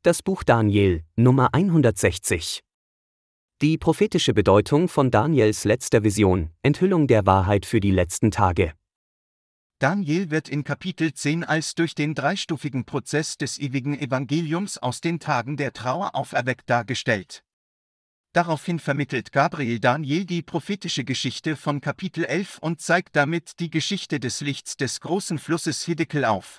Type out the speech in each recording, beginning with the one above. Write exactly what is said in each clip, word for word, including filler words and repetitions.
Das Buch Daniel, Nummer hundertsechzig. Die prophetische Bedeutung von Daniels letzter Vision, Enthüllung der Wahrheit für die letzten Tage. Daniel wird in Kapitel zehn als durch den dreistufigen Prozess des ewigen Evangeliums aus den Tagen der Trauer auferweckt dargestellt. Daraufhin vermittelt Gabriel Daniel die prophetische Geschichte von Kapitel elf und zeigt damit die Geschichte des Lichts des großen Flusses Hiddekel auf.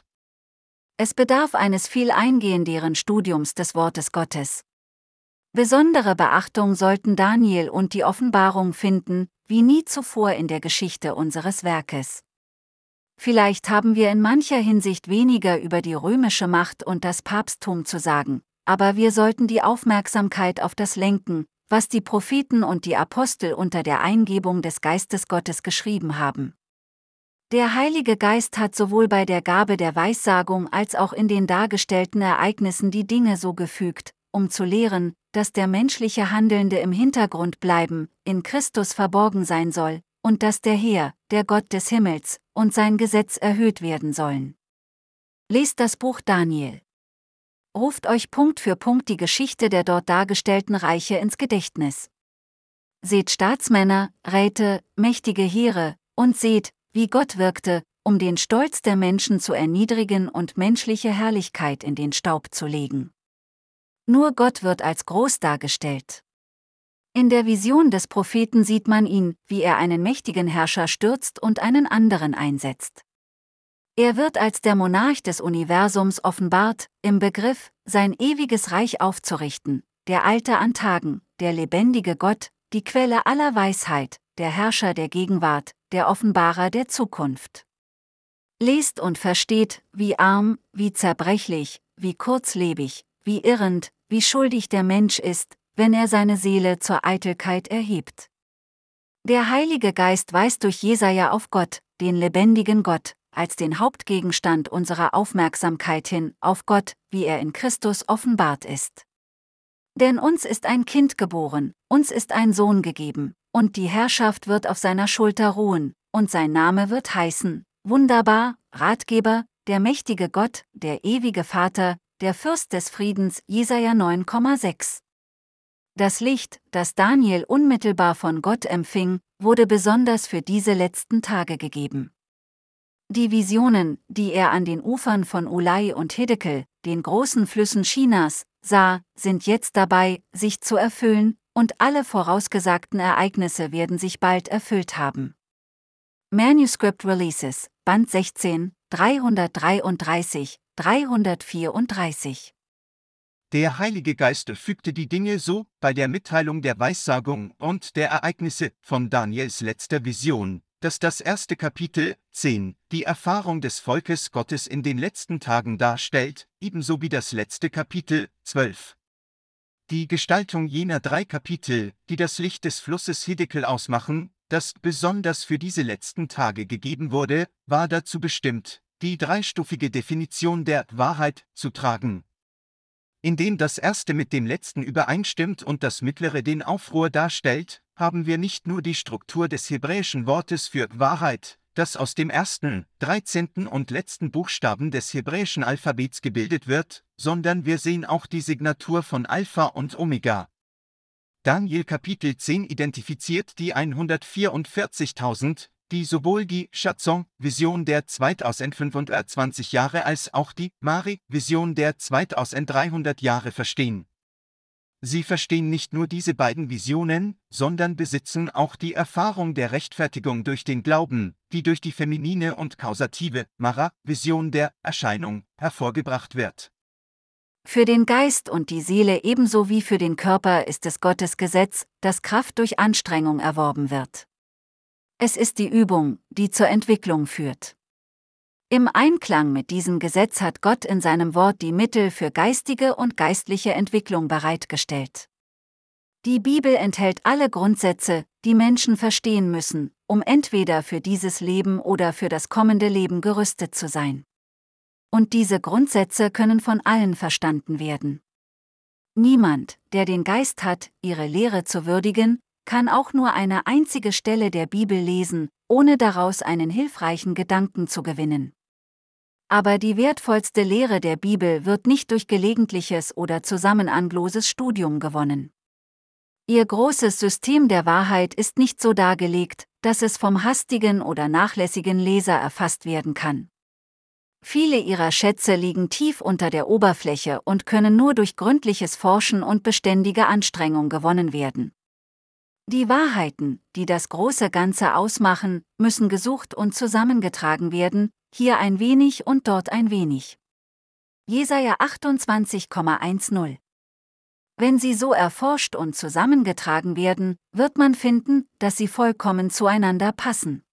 Es bedarf eines viel eingehenderen Studiums des Wortes Gottes. Besondere Beachtung sollten Daniel und die Offenbarung finden, wie nie zuvor in der Geschichte unseres Werkes. Vielleicht haben wir in mancher Hinsicht weniger über die römische Macht und das Papsttum zu sagen, aber wir sollten die Aufmerksamkeit auf das lenken, was die Propheten und die Apostel unter der Eingebung des Geistes Gottes geschrieben haben. Der Heilige Geist hat sowohl bei der Gabe der Weissagung als auch in den dargestellten Ereignissen die Dinge so gefügt, um zu lehren, dass der menschliche Handelnde im Hintergrund bleiben, in Christus verborgen sein soll, und dass der Herr, der Gott des Himmels, und sein Gesetz erhöht werden sollen. Lest das Buch Daniel. Ruft euch Punkt für Punkt die Geschichte der dort dargestellten Reiche ins Gedächtnis. Seht Staatsmänner, Räte, mächtige Heere, und seht, wie Gott wirkte, um den Stolz der Menschen zu erniedrigen und menschliche Herrlichkeit in den Staub zu legen. Nur Gott wird als groß dargestellt. In der Vision des Propheten sieht man ihn, wie er einen mächtigen Herrscher stürzt und einen anderen einsetzt. Er wird als der Monarch des Universums offenbart, im Begriff, sein ewiges Reich aufzurichten, der Alte an Tagen, der lebendige Gott, die Quelle aller Weisheit, der Herrscher der Gegenwart, der Offenbarer der Zukunft. Lest und versteht, wie arm, wie zerbrechlich, wie kurzlebig, wie irrend, wie schuldig der Mensch ist, wenn er seine Seele zur Eitelkeit erhebt. Der Heilige Geist weist durch Jesaja auf Gott, den lebendigen Gott, als den Hauptgegenstand unserer Aufmerksamkeit hin, auf Gott, wie er in Christus offenbart ist. Denn uns ist ein Kind geboren, uns ist ein Sohn gegeben, und die Herrschaft wird auf seiner Schulter ruhen, und sein Name wird heißen, Wunderbar, Ratgeber, der mächtige Gott, der ewige Vater, der Fürst des Friedens, Jesaja neun Komma sechs. Das Licht, das Daniel unmittelbar von Gott empfing, wurde besonders für diese letzten Tage gegeben. Die Visionen, die er an den Ufern von Ulai und Hiddekel, den großen Flüssen Chinas, sah, sind jetzt dabei, sich zu erfüllen, und alle vorausgesagten Ereignisse werden sich bald erfüllt haben. Manuscript Releases, Band sechzehn, dreihundertdreiunddreißig, dreihundertvierunddreißig. Der Heilige Geist fügte die Dinge so bei der Mitteilung der Weissagung und der Ereignisse von Daniels letzter Vision, dass das erste Kapitel zehn die Erfahrung des Volkes Gottes in den letzten Tagen darstellt, ebenso wie das letzte Kapitel zwölf. Die Gestaltung jener drei Kapitel, die das Licht des Flusses Hiddekel ausmachen, das besonders für diese letzten Tage gegeben wurde, war dazu bestimmt, die dreistufige Definition der Wahrheit zu tragen. Indem das erste mit dem letzten übereinstimmt und das mittlere den Aufruhr darstellt, haben wir nicht nur die Struktur des hebräischen Wortes für Wahrheit, das aus dem ersten, dreizehnten und letzten Buchstaben des hebräischen Alphabets gebildet wird, sondern wir sehen auch die Signatur von Alpha und Omega. Daniel Kapitel zehn identifiziert die hundertvierundvierzigtausend, die sowohl die Schätzung-Vision der zweitausendfünfhundertzwanzig Jahre als auch die Mari-Vision der zweitausenddreihundert Jahre verstehen. Sie verstehen nicht nur diese beiden Visionen, sondern besitzen auch die Erfahrung der Rechtfertigung durch den Glauben, die durch die feminine und kausative Mara-Vision der Erscheinung hervorgebracht wird. Für den Geist und die Seele ebenso wie für den Körper ist es Gottes Gesetz, das Kraft durch Anstrengung erworben wird. Es ist die Übung, die zur Entwicklung führt. Im Einklang mit diesem Gesetz hat Gott in seinem Wort die Mittel für geistige und geistliche Entwicklung bereitgestellt. Die Bibel enthält alle Grundsätze, die Menschen verstehen müssen, um entweder für dieses Leben oder für das kommende Leben gerüstet zu sein. Und diese Grundsätze können von allen verstanden werden. Niemand, der den Geist hat, ihre Lehre zu würdigen, kann auch nur eine einzige Stelle der Bibel lesen, ohne daraus einen hilfreichen Gedanken zu gewinnen. Aber die wertvollste Lehre der Bibel wird nicht durch gelegentliches oder zusammenhangloses Studium gewonnen. Ihr großes System der Wahrheit ist nicht so dargelegt, dass es vom hastigen oder nachlässigen Leser erfasst werden kann. Viele ihrer Schätze liegen tief unter der Oberfläche und können nur durch gründliches Forschen und beständige Anstrengung gewonnen werden. Die Wahrheiten, die das große Ganze ausmachen, müssen gesucht und zusammengetragen werden, hier ein wenig und dort ein wenig. Jesaja achtundzwanzig Komma zehn. Wenn sie so erforscht und zusammengetragen werden, wird man finden, dass sie vollkommen zueinander passen.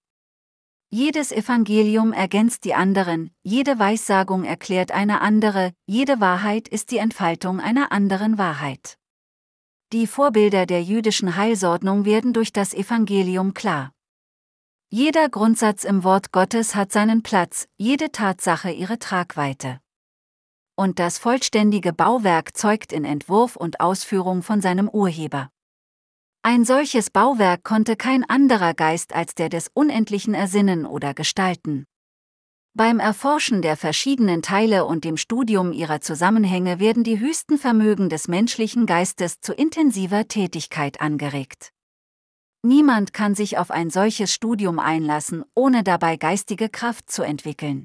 Jedes Evangelium ergänzt die anderen, jede Weissagung erklärt eine andere, jede Wahrheit ist die Entfaltung einer anderen Wahrheit. Die Vorbilder der jüdischen Heilsordnung werden durch das Evangelium klar. Jeder Grundsatz im Wort Gottes hat seinen Platz, jede Tatsache ihre Tragweite. Und das vollständige Bauwerk zeugt in Entwurf und Ausführung von seinem Urheber. Ein solches Bauwerk konnte kein anderer Geist als der des Unendlichen ersinnen oder gestalten. Beim Erforschen der verschiedenen Teile und dem Studium ihrer Zusammenhänge werden die höchsten Vermögen des menschlichen Geistes zu intensiver Tätigkeit angeregt. Niemand kann sich auf ein solches Studium einlassen, ohne dabei geistige Kraft zu entwickeln.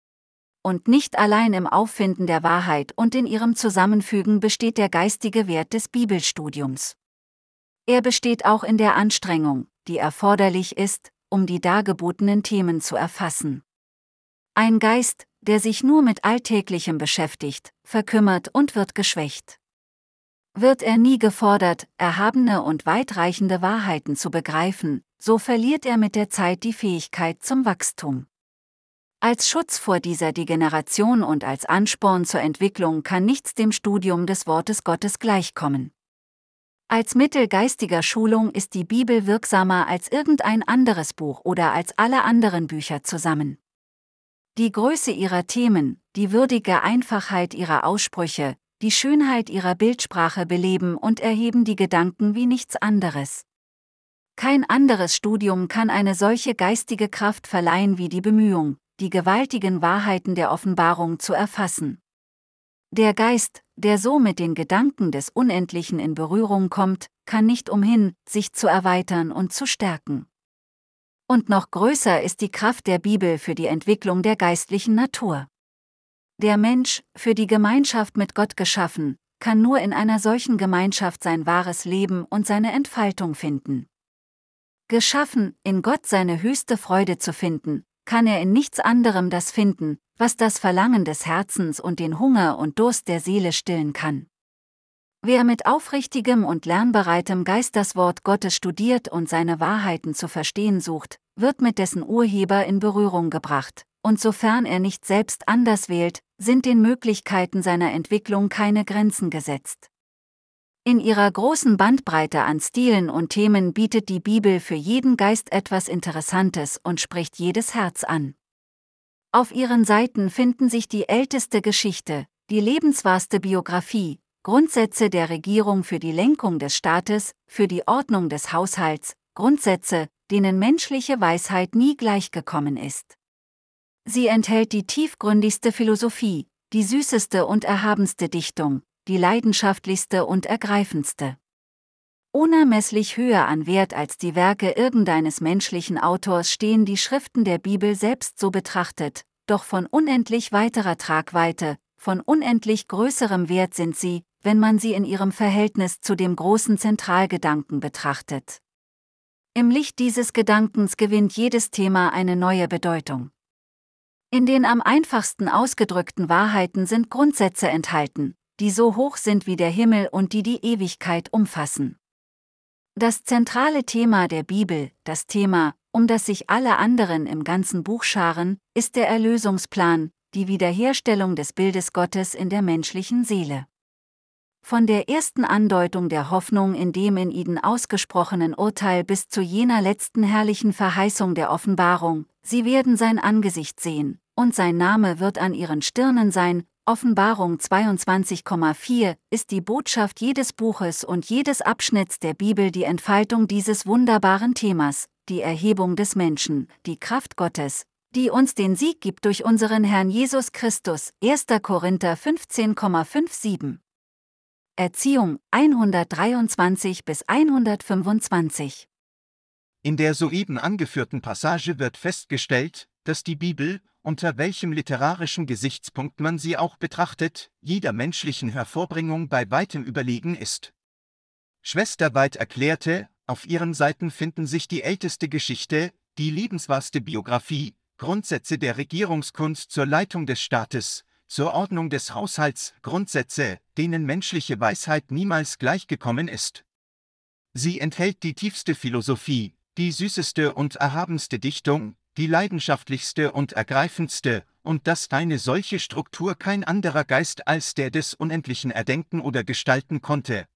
Und nicht allein im Auffinden der Wahrheit und in ihrem Zusammenfügen besteht der geistige Wert des Bibelstudiums. Er besteht auch in der Anstrengung, die erforderlich ist, um die dargebotenen Themen zu erfassen. Ein Geist, der sich nur mit Alltäglichem beschäftigt, verkümmert und wird geschwächt. Wird er nie gefordert, erhabene und weitreichende Wahrheiten zu begreifen, so verliert er mit der Zeit die Fähigkeit zum Wachstum. Als Schutz vor dieser Degeneration und als Ansporn zur Entwicklung kann nichts dem Studium des Wortes Gottes gleichkommen. Als Mittel geistiger Schulung ist die Bibel wirksamer als irgendein anderes Buch oder als alle anderen Bücher zusammen. Die Größe ihrer Themen, die würdige Einfachheit ihrer Aussprüche, die Schönheit ihrer Bildsprache beleben und erheben die Gedanken wie nichts anderes. Kein anderes Studium kann eine solche geistige Kraft verleihen wie die Bemühung, die gewaltigen Wahrheiten der Offenbarung zu erfassen. Der Geist, der so mit den Gedanken des Unendlichen in Berührung kommt, kann nicht umhin, sich zu erweitern und zu stärken. Und noch größer ist die Kraft der Bibel für die Entwicklung der geistlichen Natur. Der Mensch, für die Gemeinschaft mit Gott geschaffen, kann nur in einer solchen Gemeinschaft sein wahres Leben und seine Entfaltung finden. Geschaffen, in Gott seine höchste Freude zu finden, kann er in nichts anderem das finden, was das Verlangen des Herzens und den Hunger und Durst der Seele stillen kann. Wer mit aufrichtigem und lernbereitem Geist das Wort Gottes studiert und seine Wahrheiten zu verstehen sucht, wird mit dessen Urheber in Berührung gebracht, und sofern er nicht selbst anders wählt, sind den Möglichkeiten seiner Entwicklung keine Grenzen gesetzt. In ihrer großen Bandbreite an Stilen und Themen bietet die Bibel für jeden Geist etwas Interessantes und spricht jedes Herz an. Auf ihren Seiten finden sich die älteste Geschichte, die lebenswahrste Biografie, Grundsätze der Regierung für die Lenkung des Staates, für die Ordnung des Haushalts, Grundsätze, denen menschliche Weisheit nie gleichgekommen ist. Sie enthält die tiefgründigste Philosophie, die süßeste und erhabenste Dichtung, die leidenschaftlichste und ergreifendste. Unermesslich höher an Wert als die Werke irgendeines menschlichen Autors stehen die Schriften der Bibel selbst so betrachtet, doch von unendlich weiterer Tragweite, von unendlich größerem Wert sind sie, wenn man sie in ihrem Verhältnis zu dem großen Zentralgedanken betrachtet. Im Licht dieses Gedankens gewinnt jedes Thema eine neue Bedeutung. In den am einfachsten ausgedrückten Wahrheiten sind Grundsätze enthalten, die so hoch sind wie der Himmel und die die Ewigkeit umfassen. Das zentrale Thema der Bibel, das Thema, um das sich alle anderen im ganzen Buch scharen, ist der Erlösungsplan, die Wiederherstellung des Bildes Gottes in der menschlichen Seele. Von der ersten Andeutung der Hoffnung in dem in ihnen ausgesprochenen Urteil bis zu jener letzten herrlichen Verheißung der Offenbarung, sie werden sein Angesicht sehen, und sein Name wird an ihren Stirnen sein. Offenbarung zweiundzwanzig Komma vier ist die Botschaft jedes Buches und jedes Abschnitts der Bibel die Entfaltung dieses wunderbaren Themas, die Erhebung des Menschen, die Kraft Gottes, die uns den Sieg gibt durch unseren Herrn Jesus Christus. erster Korinther fünfzehn Komma siebenundfünfzig. Erziehung hundertdreiundzwanzig bis hundertfünfundzwanzig. In der soeben angeführten Passage wird festgestellt, dass die Bibel, unter welchem literarischen Gesichtspunkt man sie auch betrachtet, jeder menschlichen Hervorbringung bei weitem überlegen ist. Schwester White erklärte, auf ihren Seiten finden sich die älteste Geschichte, die lebenswahrste Biografie, Grundsätze der Regierungskunst zur Leitung des Staates, zur Ordnung des Haushalts, Grundsätze, denen menschliche Weisheit niemals gleichgekommen ist. Sie enthält die tiefste Philosophie, die süßeste und erhabenste Dichtung, die leidenschaftlichste und ergreifendste, und dass eine solche Struktur kein anderer Geist als der des Unendlichen erdenken oder gestalten konnte.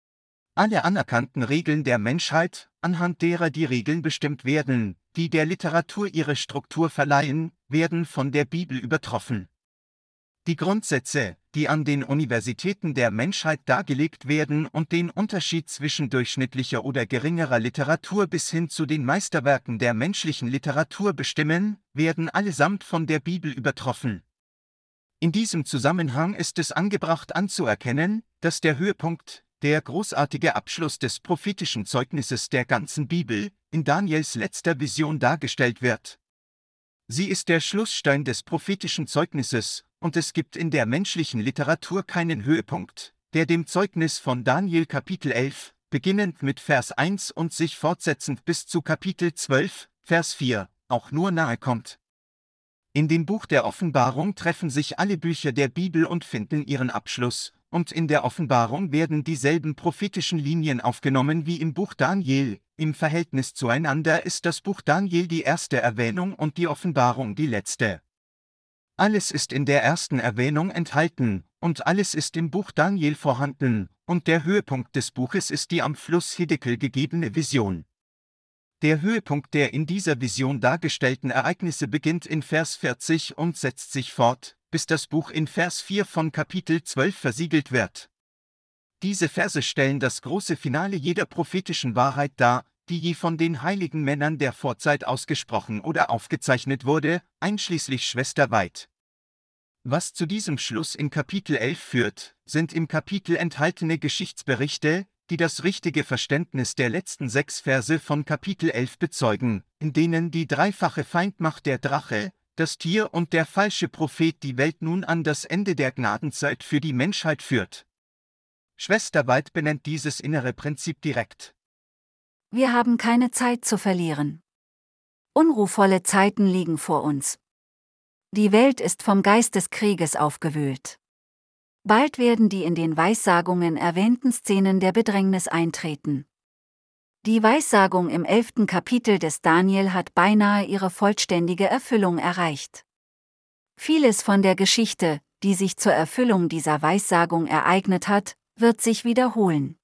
Alle anerkannten Regeln der Menschheit, anhand derer die Regeln bestimmt werden, die der Literatur ihre Struktur verleihen, werden von der Bibel übertroffen. Die Grundsätze, die an den Universitäten der Menschheit dargelegt werden und den Unterschied zwischen durchschnittlicher oder geringerer Literatur bis hin zu den Meisterwerken der menschlichen Literatur bestimmen, werden allesamt von der Bibel übertroffen. In diesem Zusammenhang ist es angebracht anzuerkennen, dass der Höhepunkt, der großartige Abschluss des prophetischen Zeugnisses der ganzen Bibel, in Daniels letzter Vision dargestellt wird. Sie ist der Schlussstein des prophetischen Zeugnisses, und es gibt in der menschlichen Literatur keinen Höhepunkt, der dem Zeugnis von Daniel Kapitel elf, beginnend mit Vers eins und sich fortsetzend bis zu Kapitel zwölf, Vers vier, auch nur nahe kommt. In dem Buch der Offenbarung treffen sich alle Bücher der Bibel und finden ihren Abschluss, und in der Offenbarung werden dieselben prophetischen Linien aufgenommen wie im Buch Daniel. Im Verhältnis zueinander ist das Buch Daniel die erste Erwähnung und die Offenbarung die letzte. Alles ist in der ersten Erwähnung enthalten, und alles ist im Buch Daniel vorhanden, und der Höhepunkt des Buches ist die am Fluss Hiddekel gegebene Vision. Der Höhepunkt der in dieser Vision dargestellten Ereignisse beginnt in Vers vierzig und setzt sich fort, bis das Buch in Vers vier von Kapitel zwölf versiegelt wird. Diese Verse stellen das große Finale jeder prophetischen Wahrheit dar, die je von den heiligen Männern der Vorzeit ausgesprochen oder aufgezeichnet wurde, einschließlich Schwester White. Was zu diesem Schluss in Kapitel elf führt, sind im Kapitel enthaltene Geschichtsberichte, die das richtige Verständnis der letzten sechs Verse von Kapitel elf bezeugen, in denen die dreifache Feindmacht der Drache, das Tier und der falsche Prophet die Welt nun an das Ende der Gnadenzeit für die Menschheit führt. Schwester White benennt dieses innere Prinzip direkt. Wir haben keine Zeit zu verlieren. Unruhvolle Zeiten liegen vor uns. Die Welt ist vom Geist des Krieges aufgewühlt. Bald werden die in den Weissagungen erwähnten Szenen der Bedrängnis eintreten. Die Weissagung im elften Kapitel des Daniel hat beinahe ihre vollständige Erfüllung erreicht. Vieles von der Geschichte, die sich zur Erfüllung dieser Weissagung ereignet hat, wird sich wiederholen.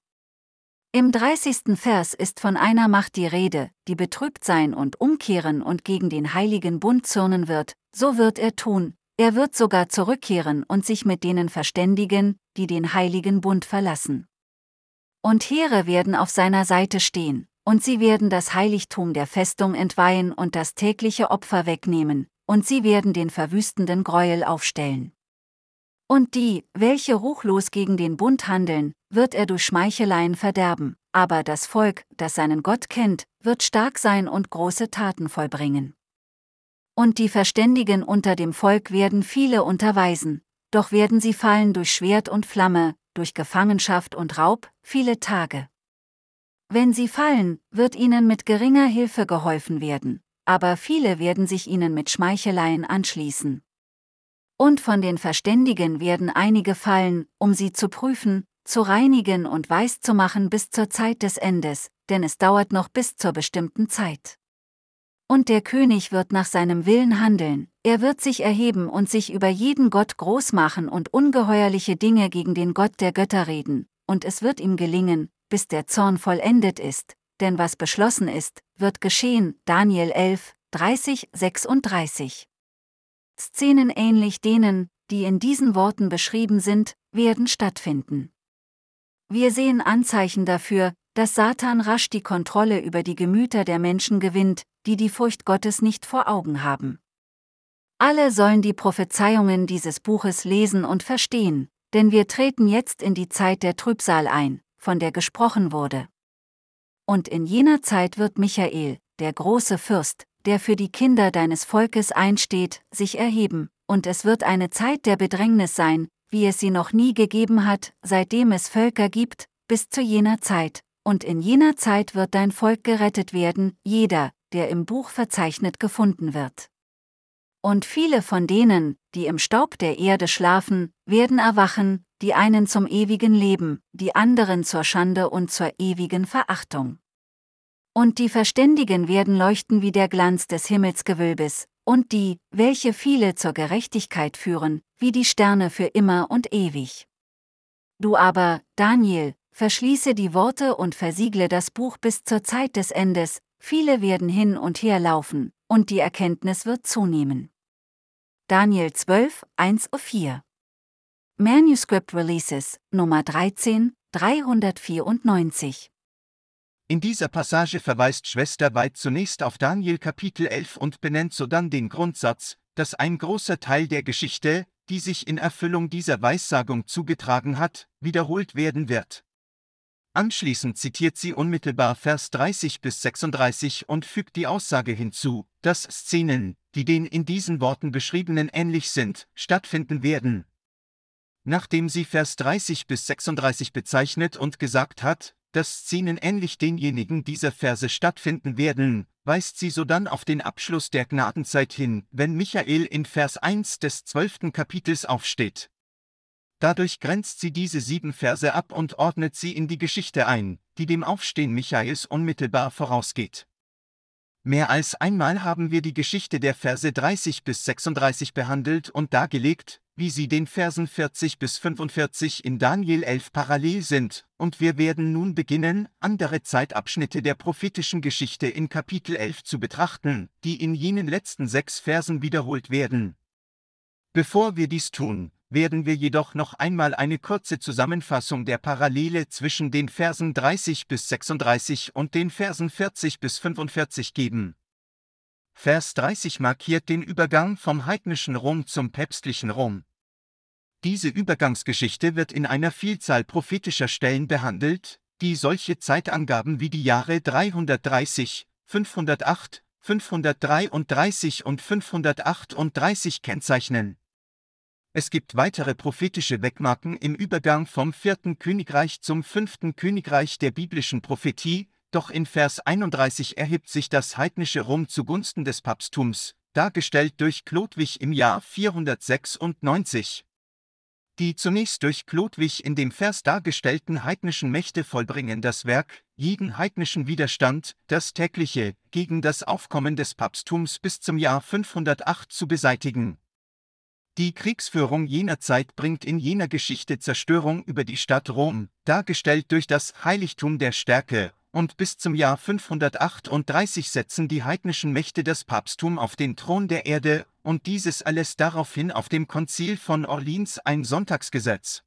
Im dreißigsten Vers ist von einer Macht die Rede, die betrübt sein und umkehren und gegen den heiligen Bund zürnen wird, so wird er tun, er wird sogar zurückkehren und sich mit denen verständigen, die den heiligen Bund verlassen. Und Heere werden auf seiner Seite stehen, und sie werden das Heiligtum der Festung entweihen und das tägliche Opfer wegnehmen, und sie werden den verwüstenden Gräuel aufstellen. Und die, welche ruchlos gegen den Bund handeln, wird er durch Schmeicheleien verderben, aber das Volk, das seinen Gott kennt, wird stark sein und große Taten vollbringen. Und die Verständigen unter dem Volk werden viele unterweisen, doch werden sie fallen durch Schwert und Flamme, durch Gefangenschaft und Raub, viele Tage. Wenn sie fallen, wird ihnen mit geringer Hilfe geholfen werden, aber viele werden sich ihnen mit Schmeicheleien anschließen. Und von den Verständigen werden einige fallen, um sie zu prüfen, zu reinigen und weiß zu machen bis zur Zeit des Endes, denn es dauert noch bis zur bestimmten Zeit. Und der König wird nach seinem Willen handeln, er wird sich erheben und sich über jeden Gott groß machen und ungeheuerliche Dinge gegen den Gott der Götter reden, und es wird ihm gelingen, bis der Zorn vollendet ist, denn was beschlossen ist, wird geschehen. Daniel elf, dreißig, sechsunddreißig. Szenen ähnlich denen, die in diesen Worten beschrieben sind, werden stattfinden. Wir sehen Anzeichen dafür, dass Satan rasch die Kontrolle über die Gemüter der Menschen gewinnt, die die Furcht Gottes nicht vor Augen haben. Alle sollen die Prophezeiungen dieses Buches lesen und verstehen, denn wir treten jetzt in die Zeit der Trübsal ein, von der gesprochen wurde. Und in jener Zeit wird Michael, der große Fürst, der für die Kinder deines Volkes einsteht, sich erheben, und es wird eine Zeit der Bedrängnis sein, wie es sie noch nie gegeben hat, seitdem es Völker gibt, bis zu jener Zeit, und in jener Zeit wird dein Volk gerettet werden, jeder, der im Buch verzeichnet gefunden wird. Und viele von denen, die im Staub der Erde schlafen, werden erwachen, die einen zum ewigen Leben, die anderen zur Schande und zur ewigen Verachtung. Und die Verständigen werden leuchten wie der Glanz des Himmelsgewölbes, und die, welche viele zur Gerechtigkeit führen, wie die Sterne für immer und ewig. Du aber, Daniel, verschließe die Worte und versiegle das Buch bis zur Zeit des Endes, viele werden hin und her laufen, und die Erkenntnis wird zunehmen. Daniel zwölf, eins bis vier. Manuscript Releases, Nummer dreizehn, dreihundertvierundneunzig. In dieser Passage verweist Schwester White zunächst auf Daniel Kapitel elf und benennt sodann den Grundsatz, dass ein großer Teil der Geschichte, die sich in Erfüllung dieser Weissagung zugetragen hat, wiederholt werden wird. Anschließend zitiert sie unmittelbar Vers dreißig bis sechsunddreißig und fügt die Aussage hinzu, dass Szenen, die den in diesen Worten beschriebenen ähnlich sind, stattfinden werden. Nachdem sie Vers dreißig bis sechsunddreißig bezeichnet und gesagt hat, dass Szenen ähnlich denjenigen dieser Verse stattfinden werden, weist sie sodann auf den Abschluss der Gnadenzeit hin, wenn Michael in Vers eins des zwölften Kapitels aufsteht. Dadurch grenzt sie diese sieben Verse ab und ordnet sie in die Geschichte ein, die dem Aufstehen Michaels unmittelbar vorausgeht. Mehr als einmal haben wir die Geschichte der Verse dreißig bis sechsunddreißig behandelt und dargelegt, wie sie den Versen vierzig bis fünfundvierzig in Daniel elf parallel sind, und wir werden nun beginnen, andere Zeitabschnitte der prophetischen Geschichte in Kapitel elf zu betrachten, die in jenen letzten sechs Versen wiederholt werden. Bevor wir dies tun, werden wir jedoch noch einmal eine kurze Zusammenfassung der Parallele zwischen den Versen dreißig bis sechsunddreißig und den Versen vierzig bis fünfundvierzig geben. Vers dreißig markiert den Übergang vom heidnischen Rom zum päpstlichen Rom. Diese Übergangsgeschichte wird in einer Vielzahl prophetischer Stellen behandelt, die solche Zeitangaben wie die Jahre dreihundertdreißig, fünfhundertacht, fünfhundertdreiunddreißig und fünfhundertachtunddreißig kennzeichnen. Es gibt weitere prophetische Wegmarken im Übergang vom vierten Königreich zum fünften Königreich der biblischen Prophetie, doch in Vers einunddreißig erhebt sich das heidnische Rom zugunsten des Papsttums, dargestellt durch Chlodwig im Jahr vierhundertsechsundneunzig. Die zunächst durch Chlodwig in dem Vers dargestellten heidnischen Mächte vollbringen das Werk, jeden heidnischen Widerstand, das tägliche, gegen das Aufkommen des Papsttums bis zum Jahr fünfhundertacht zu beseitigen. Die Kriegsführung jener Zeit bringt in jener Geschichte Zerstörung über die Stadt Rom, dargestellt durch das Heiligtum der Stärke, und bis zum Jahr fünfhundertachtunddreißig setzen die heidnischen Mächte das Papsttum auf den Thron der Erde, und dieses alles daraufhin auf dem Konzil von Orleans ein Sonntagsgesetz.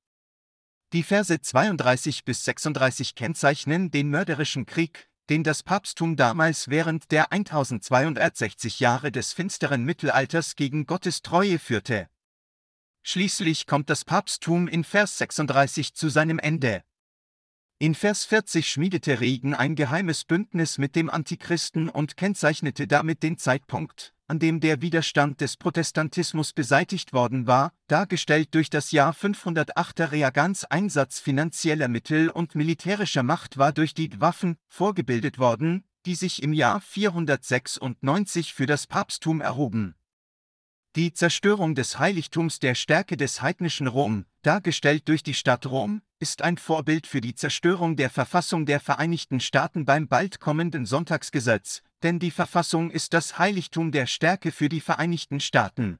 Die Verse zweiunddreißig bis sechsunddreißig kennzeichnen den mörderischen Krieg, den das Papsttum damals während der eintausendzweihundertsechzig Jahre des finsteren Mittelalters gegen Gottes Treue führte. Schließlich kommt das Papsttum in Vers sechsunddreißig zu seinem Ende. In Vers vierzig schmiedete Regen ein geheimes Bündnis mit dem Antichristen und kennzeichnete damit den Zeitpunkt, an dem der Widerstand des Protestantismus beseitigt worden war, dargestellt durch das Jahr fünfhundertacht. Reagans Einsatz finanzieller Mittel und militärischer Macht war durch die Waffen vorgebildet worden, die sich im Jahr vierhundertsechsundneunzig für das Papsttum erhoben. Die Zerstörung des Heiligtums der Stärke des heidnischen Rom, dargestellt durch die Stadt Rom, ist ein Vorbild für die Zerstörung der Verfassung der Vereinigten Staaten beim bald kommenden Sonntagsgesetz, denn die Verfassung ist das Heiligtum der Stärke für die Vereinigten Staaten.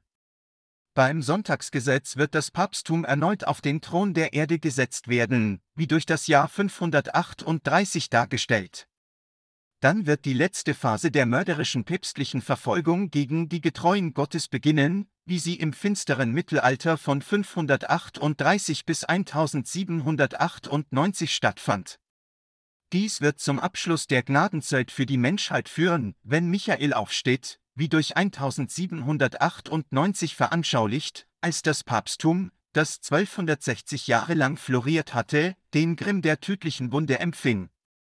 Beim Sonntagsgesetz wird das Papsttum erneut auf den Thron der Erde gesetzt werden, wie durch das Jahr fünfhundertachtunddreißig dargestellt. Dann wird die letzte Phase der mörderischen päpstlichen Verfolgung gegen die Getreuen Gottes beginnen, wie sie im finsteren Mittelalter von fünfhundertachtunddreißig bis eintausendsiebenhundertachtundneunzig stattfand. Dies wird zum Abschluss der Gnadenzeit für die Menschheit führen, wenn Michael aufsteht, wie durch eintausendsiebenhundertachtundneunzig veranschaulicht, als das Papsttum, das zwölfhundertsechzig Jahre lang floriert hatte, den Grimm der tödlichen Wunde empfing.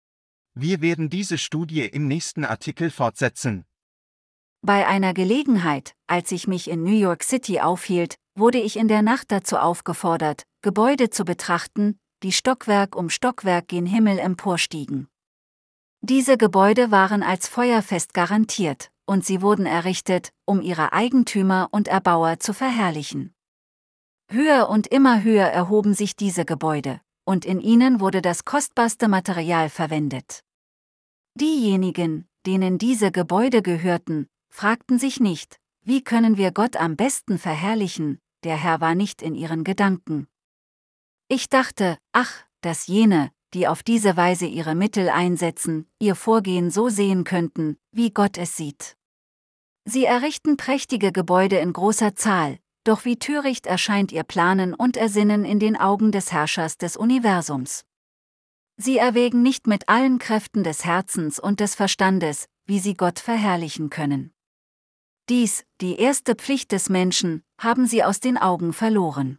Wir werden diese Studie im nächsten Artikel fortsetzen. Bei einer Gelegenheit, als ich mich in New York City aufhielt, wurde ich in der Nacht dazu aufgefordert, Gebäude zu betrachten, die Stockwerk um Stockwerk gen Himmel emporstiegen. Diese Gebäude waren als feuerfest garantiert, und sie wurden errichtet, um ihre Eigentümer und Erbauer zu verherrlichen. Höher und immer höher erhoben sich diese Gebäude, und in ihnen wurde das kostbarste Material verwendet. Diejenigen, denen diese Gebäude gehörten, fragten sich nicht, wie können wir Gott am besten verherrlichen, der Herr war nicht in ihren Gedanken. Ich dachte, ach, dass jene, die auf diese Weise ihre Mittel einsetzen, ihr Vorgehen so sehen könnten, wie Gott es sieht. Sie errichten prächtige Gebäude in großer Zahl, doch wie töricht erscheint ihr Planen und Ersinnen in den Augen des Herrschers des Universums. Sie erwägen nicht mit allen Kräften des Herzens und des Verstandes, wie sie Gott verherrlichen können. Dies, die erste Pflicht des Menschen, haben sie aus den Augen verloren.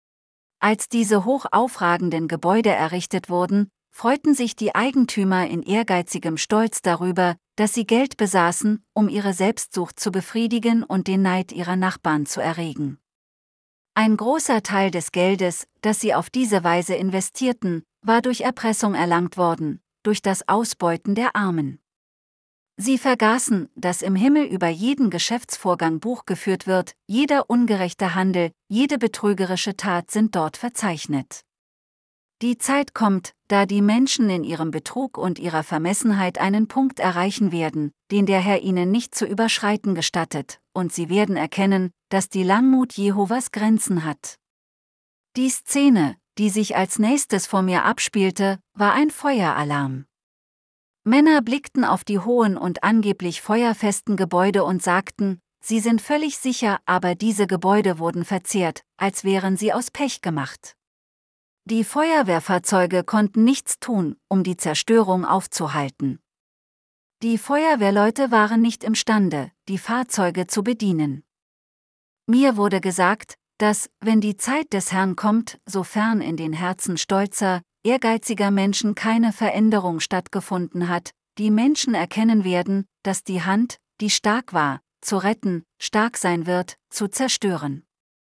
Als diese hoch aufragenden Gebäude errichtet wurden, freuten sich die Eigentümer in ehrgeizigem Stolz darüber, dass sie Geld besaßen, um ihre Selbstsucht zu befriedigen und den Neid ihrer Nachbarn zu erregen. Ein großer Teil des Geldes, das sie auf diese Weise investierten, war durch Erpressung erlangt worden, durch das Ausbeuten der Armen. Sie vergaßen, dass im Himmel über jeden Geschäftsvorgang Buch geführt wird, jeder ungerechte Handel, jede betrügerische Tat sind dort verzeichnet. Die Zeit kommt, da die Menschen in ihrem Betrug und ihrer Vermessenheit einen Punkt erreichen werden, den der Herr ihnen nicht zu überschreiten gestattet, und sie werden erkennen, dass die Langmut Jehovas Grenzen hat. Die Szene, die sich als nächstes vor mir abspielte, war ein Feueralarm. Männer blickten auf die hohen und angeblich feuerfesten Gebäude und sagten, sie sind völlig sicher, aber diese Gebäude wurden verzehrt, als wären sie aus Pech gemacht. Die Feuerwehrfahrzeuge konnten nichts tun, um die Zerstörung aufzuhalten. Die Feuerwehrleute waren nicht imstande, die Fahrzeuge zu bedienen. Mir wurde gesagt, dass, wenn die Zeit des Herrn kommt, sofern in den Herzen stolzer, ehrgeiziger Menschen keine Veränderung stattgefunden hat, die Menschen erkennen werden, dass die Hand, die stark war, zu retten, stark sein wird, zu zerstören.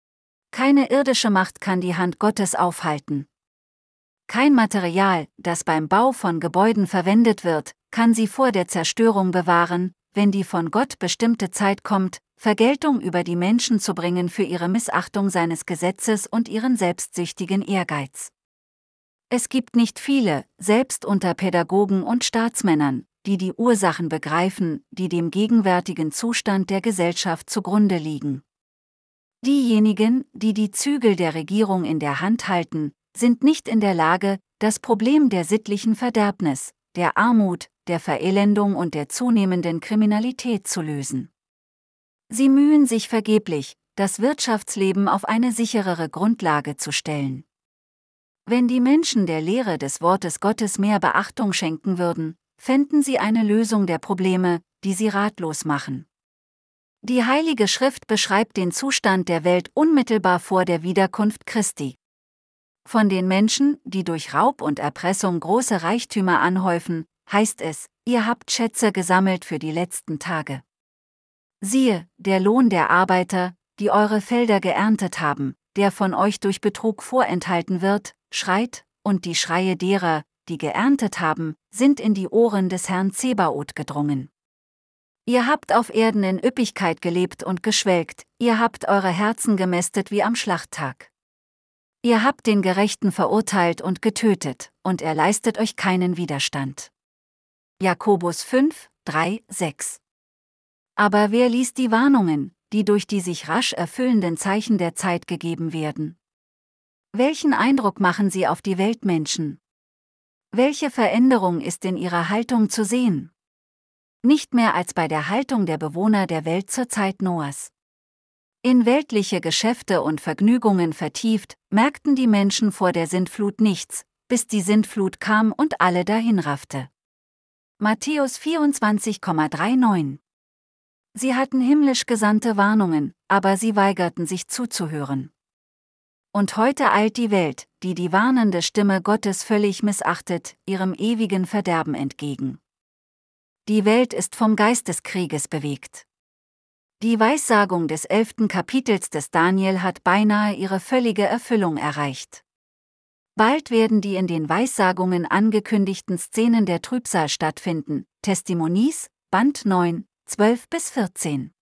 Keine irdische Macht kann die Hand Gottes aufhalten. Kein Material, das beim Bau von Gebäuden verwendet wird, kann sie vor der Zerstörung bewahren, wenn die von Gott bestimmte Zeit kommt, Vergeltung über die Menschen zu bringen für ihre Missachtung seines Gesetzes und ihren selbstsüchtigen Ehrgeiz. Es gibt nicht viele, selbst unter Pädagogen und Staatsmännern, die die Ursachen begreifen, die dem gegenwärtigen Zustand der Gesellschaft zugrunde liegen. Diejenigen, die die Zügel der Regierung in der Hand halten, sind nicht in der Lage, das Problem der sittlichen Verderbnis, der Armut, der Verelendung und der zunehmenden Kriminalität zu lösen. Sie mühen sich vergeblich, das Wirtschaftsleben auf eine sicherere Grundlage zu stellen. Wenn die Menschen der Lehre des Wortes Gottes mehr Beachtung schenken würden, fänden sie eine Lösung der Probleme, die sie ratlos machen. Die Heilige Schrift beschreibt den Zustand der Welt unmittelbar vor der Wiederkunft Christi. Von den Menschen, die durch Raub und Erpressung große Reichtümer anhäufen, heißt es, ihr habt Schätze gesammelt für die letzten Tage. Siehe, der Lohn der Arbeiter, die eure Felder geerntet haben, der von euch durch Betrug vorenthalten wird, schreit, und die Schreie derer, die geerntet haben, sind in die Ohren des Herrn Zebaoth gedrungen. Ihr habt auf Erden in Üppigkeit gelebt und geschwelgt, ihr habt eure Herzen gemästet wie am Schlachttag. Ihr habt den Gerechten verurteilt und getötet, und er leistet euch keinen Widerstand. Jakobus fünf, drei, sechs. Aber wer liest die Warnungen, die durch die sich rasch erfüllenden Zeichen der Zeit gegeben werden? Welchen Eindruck machen sie auf die Weltmenschen? Welche Veränderung ist in ihrer Haltung zu sehen? Nicht mehr als bei der Haltung der Bewohner der Welt zur Zeit Noahs. In weltliche Geschäfte und Vergnügungen vertieft, merkten die Menschen vor der Sintflut nichts, bis die Sintflut kam und alle dahinraffte. Matthäus vierundzwanzig, neun. Sie hatten himmlisch gesandte Warnungen, aber sie weigerten sich zuzuhören. Und heute eilt die Welt, die die warnende Stimme Gottes völlig missachtet, ihrem ewigen Verderben entgegen. Die Welt ist vom Geist des Krieges bewegt. Die Weissagung des elften Kapitels des Daniel hat beinahe ihre völlige Erfüllung erreicht. Bald werden die in den Weissagungen angekündigten Szenen der Trübsal stattfinden. Testimonies, Band neun, zwölf bis vierzehn.